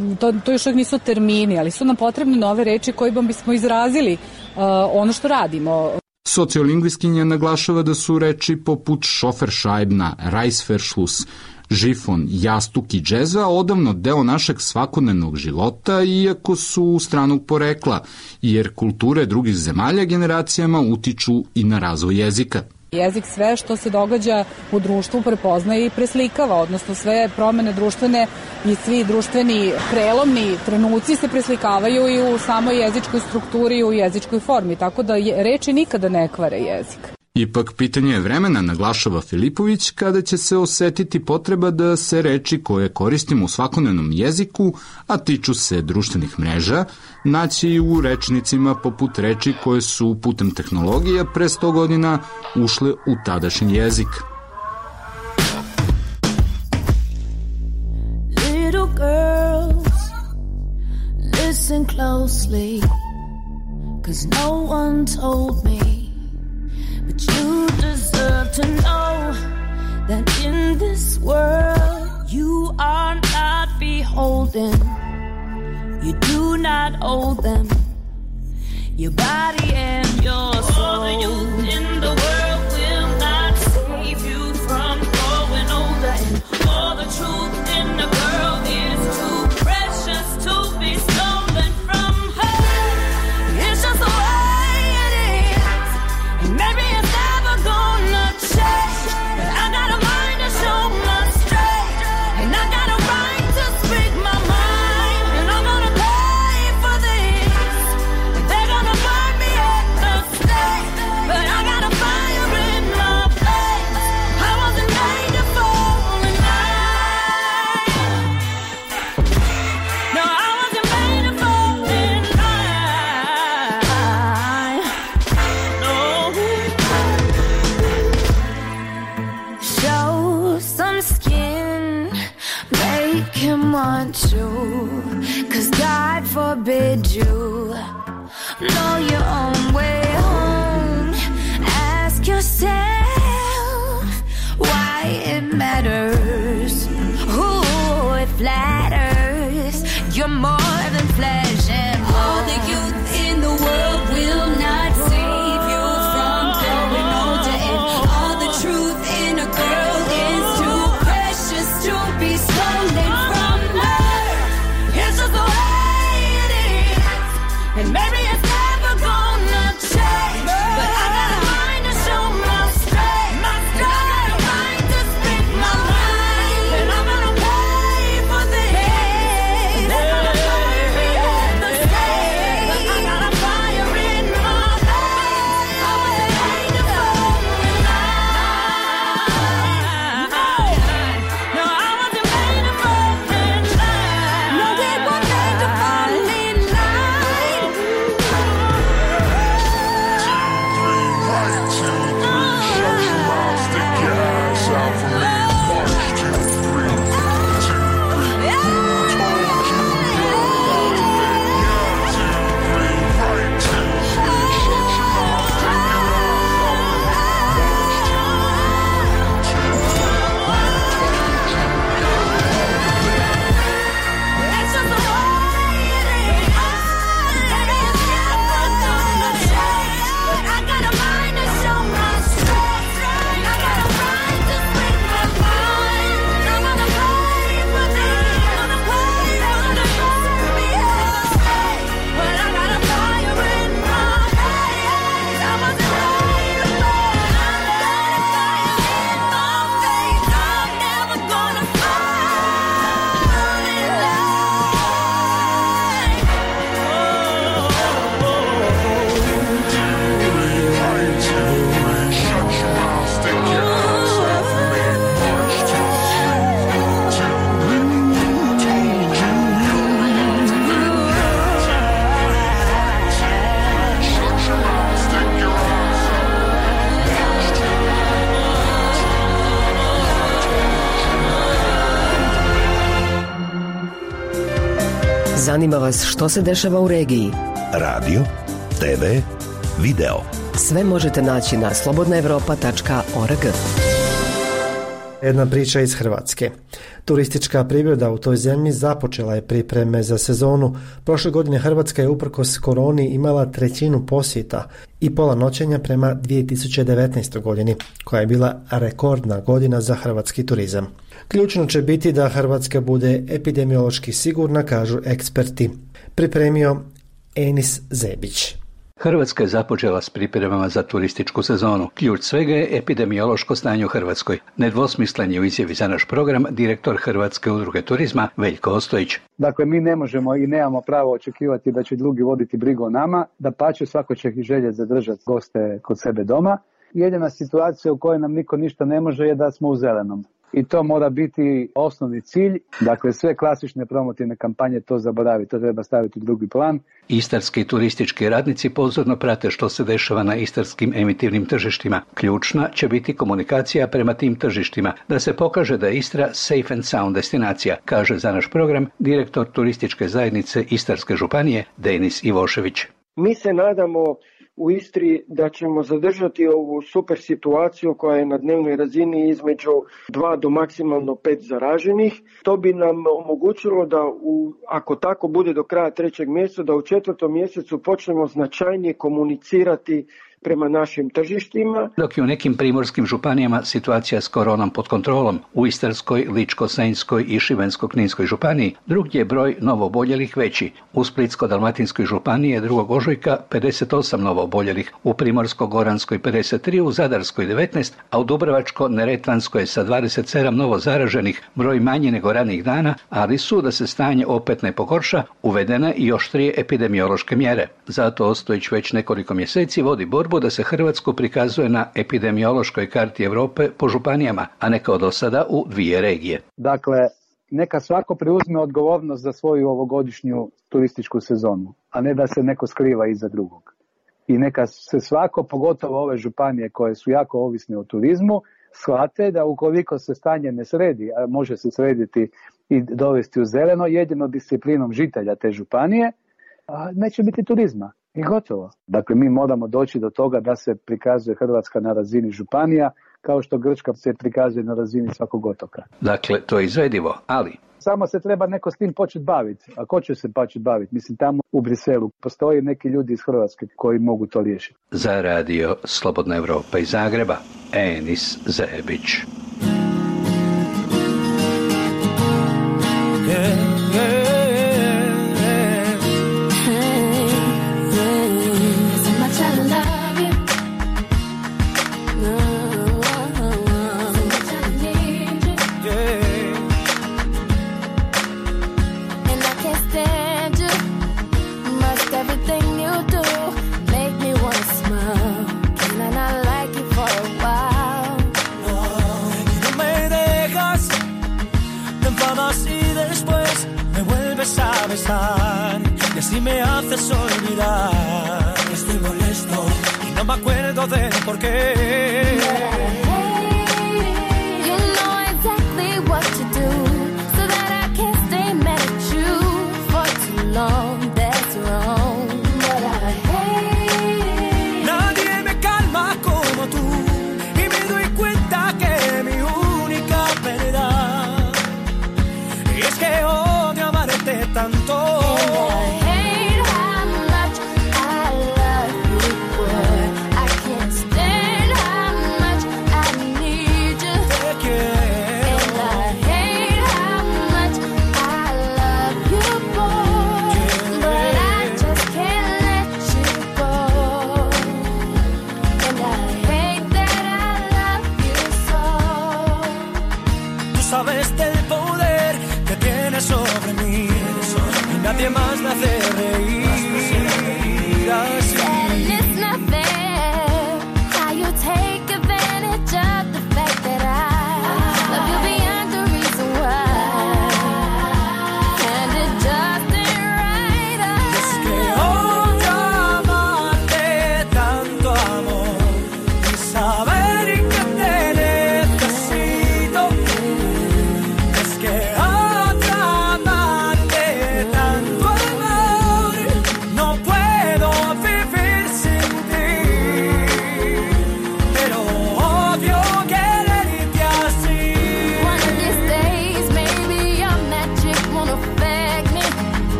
to još uvijek nisu termini, ali su nam potrebne nove reči kojima bismo izrazili ono što radimo. Sociolingvistkinja naglašava da su reči poput šoferšajbna, rajsferšlus, žifon, jastuk i džeza odavno deo našeg svakodnevnog života, iako su stranog porekla, jer kulture drugih zemalja generacijama utiču i na razvoj jezika. Jezik sve što se događa u društvu prepoznaje i preslikava, odnosno sve promene društvene i svi društveni prelomni trenuci se preslikavaju i u samoj jezičkoj strukturi i u jezičkoj formi, tako da reči nikada ne kvare jezik. Ipak pitanje je vremena, naglašava Filipović, kada će se osetiti potreba da se reči koje koristimo u svakodnevnom jeziku, a tiču se društvenih mreža, naći u rečnicima poput reči koje su putem tehnologija pre 100 godina ušle u tadašnji jezik. Little girls, listen closely, 'cause no one told me. But you deserve to know that in this world you are not beholden. You do not owe them your body and your soul. All the youth in the world will not save you from growing older, and all the truth in the girl is too precious to be stolen from her. It's just the way it is, and maybe it's never gonna change, but I got a mind to show my strength, and I got a right to speak my mind, and I'm gonna pay for this. They're gonna burn me at the stake, but I got a fire in my face. I wasn't made to fall in line. No, I wasn't made to fall in line. No. Show some skin, make him want you, 'cause God forbid you know your own way home. Ask yourself why it matters. Ooh, it flatters. You're more than flesh and blood. All the youth in the world will not save you from growing older, and all the truth in a girl is too precious to be stolen from her. It's just the way it is, and maybe it's never gonna change, but I got a mind to show my strength. I got a mind to speak my mind. Zanima vas što se dešava u regiji? Radio, TV, video. Sve možete naći na slobodnaevropa.org. Jedna priča iz Hrvatske. Turistička privreda u toj zemlji započela je pripreme za sezonu. Prošle godine Hrvatska je uprkos koroni imala 1/3 posjeta i pola noćenja prema 2019. godini, koja je bila rekordna godina za hrvatski turizam. Ključno će biti da Hrvatska bude epidemiološki sigurna, kažu eksperti. Pripremio Enis Zebić. Hrvatska je započela s pripremama za turističku sezonu. Ključ svega je epidemiološko stanje u Hrvatskoj. Nedvosmislen je u izjavi za naš program direktor Hrvatske udruge turizma Veljko Ostojić. Dakle, mi ne možemo i nemamo pravo očekivati da će drugi voditi brigu o nama, dapače svako će ih željeti zadržati goste kod sebe doma. Jedina situacija u kojoj nam niko ništa ne može je da smo u zelenom. I to mora biti osnovni cilj. Dakle, sve klasične promotivne kampanje to zaboravi, to treba staviti u drugi plan. Istarski turistički radnici pozorno prate što se dešava na istarskim emitivnim tržištima. Ključna će biti komunikacija prema tim tržištima, da se pokaže da je Istra safe and sound destinacija, kaže za naš program direktor turističke zajednice Istarske županije Denis Ivošević. Mi se nadamo u Istri da ćemo zadržati ovu super situaciju koja je na dnevnoj razini između 2 do maksimalno 5 zaraženih. To bi nam omogućilo da ako tako bude do kraja 3. mjeseca, da u 4. mjesecu počnemo značajnije komunicirati prema našim tržištima. Dok je u nekim primorskim županijama situacija s koronom pod kontrolom, u Istarskoj, Ličko-senjskoj i Šibensko-kninskoj županiji drugdje je broj novooboljelih veći. U Splitsko-dalmatinskoj županiji je 2. ožujka 58 novooboljelih, u Primorsko-goranskoj 53, u Zadarskoj 19, a u Dubrovačko-neretvanskoj sa 27 novo zaraženih, broj manji nego ranih dana, ali su, da se stanje opet ne pogorša, uvedene i oštrije epidemiološke mjere. Zato Ostojić već nekoliko mjeseci vodi borbu da se Hrvatsku prikazuje na epidemiološkoj karti Europe po županijama, a ne kao do sada u 2 regije. Dakle, neka svako preuzme odgovornost za svoju ovogodišnju turističku sezonu, a ne da se neko skriva iza drugog. I neka se svako, pogotovo ove županije koje su jako ovisne o turizmu, shvate da ukoliko se stanje ne sredi, a može se srediti i dovesti u zeleno, jedino disciplinom žitelja te županije, neće biti turizma. I gotovo. Dakle, mi moramo doći do toga da se prikazuje Hrvatska na razini županija, kao što Grčka se prikazuje na razini svakog otoka. Dakle, to je izvedivo, ali... Samo se treba neko s tim početi baviti. A ko će se početi baviti? Mislim, tamo u Briselu postoji neki ljudi iz Hrvatske koji mogu to riješiti. Za radio Slobodna Evropa iz Zagreba, Enis Zebić. Y así me haces olvidar. Estoy molesto y no me acuerdo de por qué. You know exactly what to do, so that I can't stay mad at you for too long. That's wrong, but I hate. Nadie me calma como tú y me doy cuenta que mi única verdad es que odio amarte tanto. Hate how much I love you, boy. I can't stand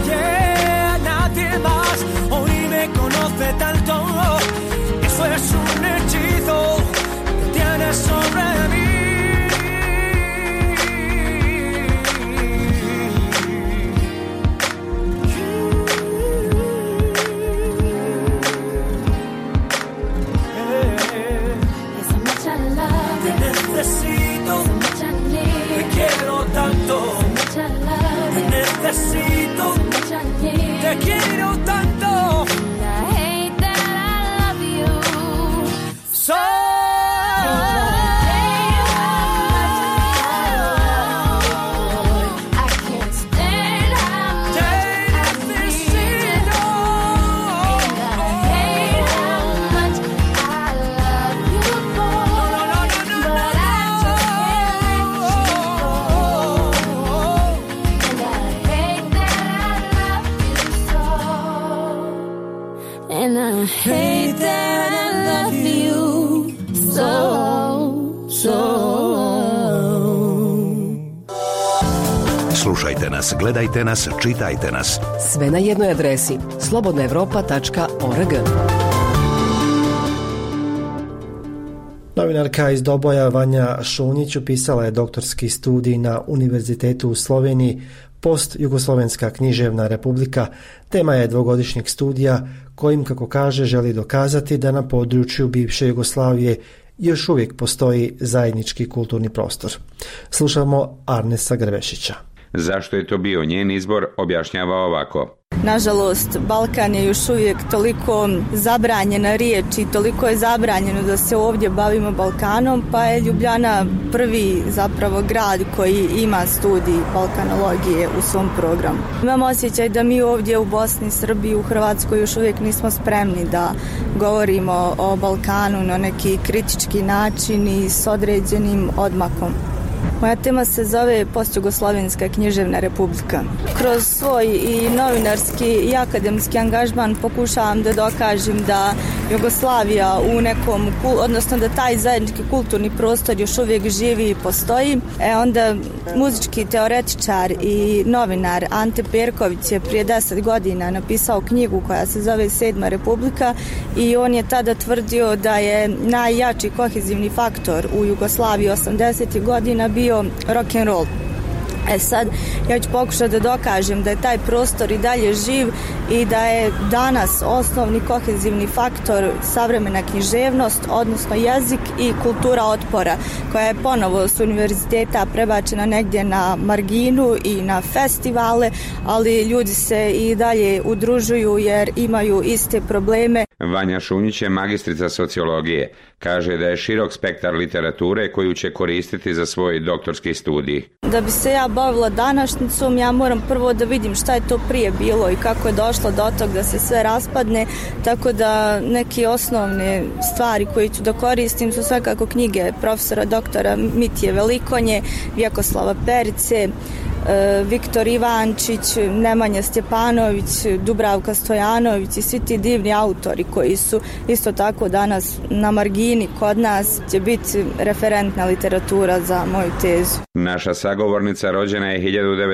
yeah, nadie más hoy me conoce tanto. Eso es un hechizo que tienes sobre mí. Necesito, te quiero tanto. I hate that I love you so. And I hate that I love you so. Slušajte nas, gledajte nas, čitajte nas. Sve na jednoj adresi slobodnaevropa.org. Novinarka iz Doboja Vanja Šunjić upisala je doktorski studij na Univerzitetu u Sloveniji Post-Jugoslovenska književna republika. Tema je dvogodišnjeg studija kojim, kako kaže, želi dokazati da na području bivše Jugoslavije još uvijek postoji zajednički kulturni prostor. Slušamo Arnesa Grvešića. Zašto je to bio njen izbor, objašnjava ovako. Nažalost, Balkan je još uvijek toliko zabranjena riječ i toliko je zabranjeno da se ovdje bavimo Balkanom, pa je Ljubljana prvi zapravo grad koji ima studij balkanologije u svom programu. Imam osjećaj da mi ovdje u Bosni, Srbiji, u Hrvatskoj još uvijek nismo spremni da govorimo o Balkanu na neki kritički način i s određenim odmakom. Moja tema se zove Postjugoslovenska književna republika. Kroz svoj i novinarski i akademski angažman pokušavam da dokažem da Jugoslavija u nekom, odnosno da taj zajednički kulturni prostor još uvijek živi i postoji. Onda muzički teoretičar i novinar Ante Perković je prije 10 godina napisao knjigu koja se zove Sedma republika i on je tada tvrdio da je najjači kohezivni faktor u Jugoslaviji 80. godina bio rock'n'roll. Sad, ja ću pokušati da dokažem da je taj prostor i dalje živ i da je danas osnovni kohezivni faktor savremena književnost, odnosno jezik i kultura otpora, koja je ponovo s univerziteta prebačena negdje na marginu i na festivale, ali ljudi se i dalje udružuju jer imaju iste probleme. Vanja Šunjić je magistrica sociologije. Kaže da je širok spektar literature koju će koristiti za svoj doktorski studij. Da bi se ja bavila današnjicom, ja moram prvo da vidim šta je to prije bilo i kako je došlo do tog da se sve raspadne, tako da neke osnovne stvari koje ću da koristim su svakako knjige profesora doktora Mitije Velikonje, Vjekoslava Perice, Viktor Ivančić, Nemanja Stjepanović, Dubravka Stojanović i svi ti divni autori koji su isto tako danas na margini kod nas će biti referentna literatura za moju tezu. Naša sagovornica rođena je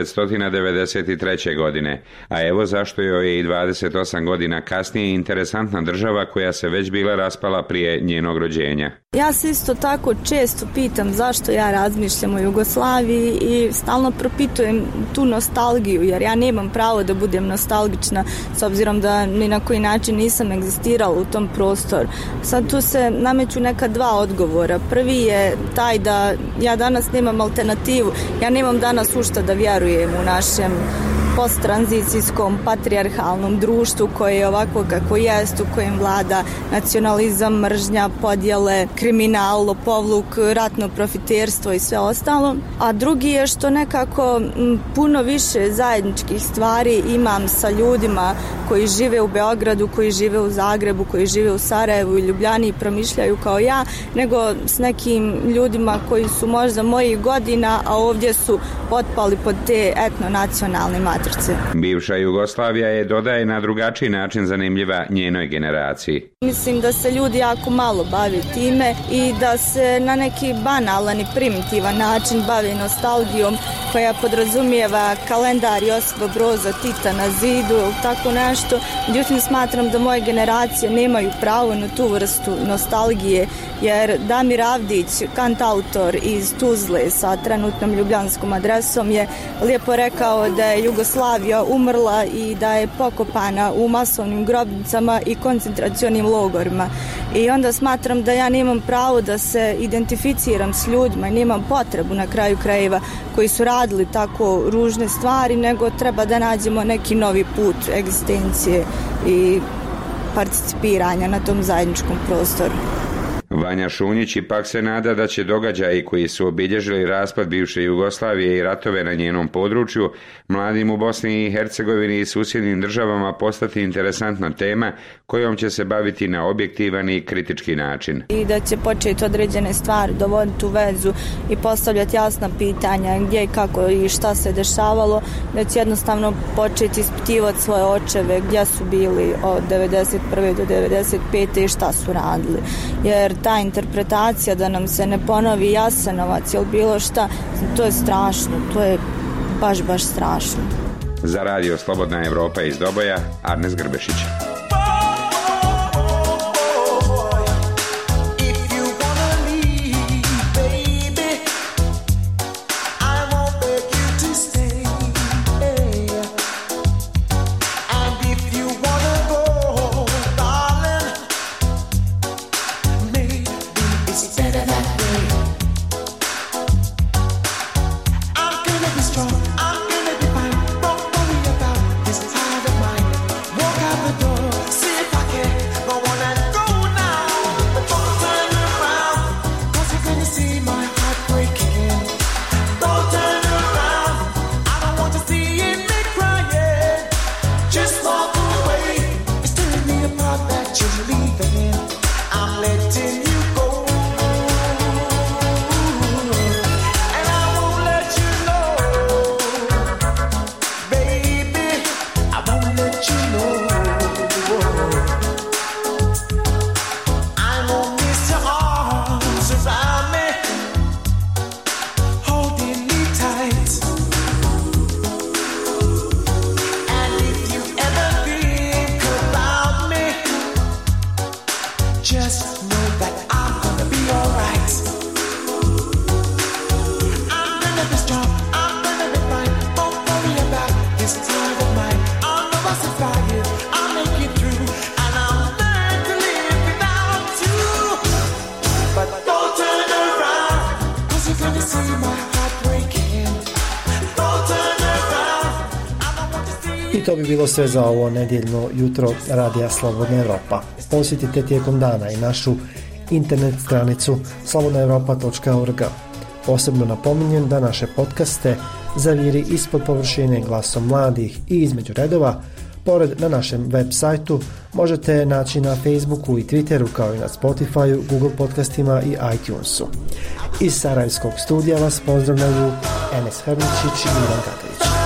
1993. godine, a evo zašto joj je i 28 godina kasnije interesantna država koja se već bila raspala prije njenog rođenja. Ja se isto tako često pitam zašto ja razmišljam o Jugoslaviji i stalno propitujem tu nostalgiju, jer ja nemam pravo da budem nostalgična s obzirom da ni na koji način nisam egzistirala u tom prostoru. Sad tu se nameću neka dva odgovora. Prvi je taj da ja danas nemam alternativu, ja nemam danas u šta da vjerujem u našem posttranzicijskom patrijarhalnom društvu koje je ovako kako jest, u kojem vlada nacionalizam, mržnja, podjele, kriminal, lopovluk, ratno profiterstvo i sve ostalo. A drugi je što nekako puno više zajedničkih stvari imam sa ljudima koji žive u Beogradu, koji žive u Zagrebu, koji žive u Sarajevu i Ljubljani i promišljaju kao ja, nego s nekim ljudima koji su možda mojih godina, a ovdje su potpali pod te etnonacionalne matrice. utrce. Bivša Jugoslavija je, dodaje, na drugačiji način zanimljiva njenoj generaciji. Mislim da se ljudi jako malo bave time i da se na neki banalan i primitivan način bave nostalgijom koja podrazumijeva kalendar Josipa Broza Tita na zidu, tako nešto. Međutim, smatram da moje generacije nemaju pravo na tu vrstu nostalgije, jer Damir Avdić, kantautor iz Tuzle sa trenutnom ljubljanskom adresom, je lijepo rekao da je Jugoslavija umrla i da je pokopana u masovnim grobnicama i koncentracionim logorima. I onda smatram da ja nemam pravo da se identificiram s ljudima i nemam potrebu na kraju krajeva koji su radili tako ružne stvari, nego treba da nađemo neki novi put egzistencije i participiranja na tom zajedničkom prostoru. Vanja Šunjić ipak se nada da će događaji koji su obilježili raspad bivše Jugoslavije i ratove na njenom području mladim u Bosni i Hercegovini i susjednim državama postati interesantna tema kojom će se baviti na objektivan i kritički način. I da će početi određene stvari dovoditi u vezu i postavljati jasna pitanja gdje i kako i šta se dešavalo, da će jednostavno početi ispitivati svoje očeve gdje su bili od 1991. do 1995. i šta su radili. Jer ta interpretacija da nam se ne ponovi Jasenovac ili bilo šta, to je strašno, to je baš strašno. Za radio Slobodna Evropa iz Doboja, Arnes Grbešić. I to bi bilo sve za ovo nedjeljno jutro Radija Slobodna Evropa. Posjetite tijekom dana i našu internet stranicu slobodnaevropa.org. Posebno napominjem da naše podcaste Zaviri ispod površine, Glasom mladih i Između redova, pored na našem web sajtu, možete naći na Facebooku i Twitteru, kao i na Spotifyu, Google podcastima i iTunesu. Iz Sarajevskog studija vas pozdravljaju Enes Hrničić i Ivan Katrić.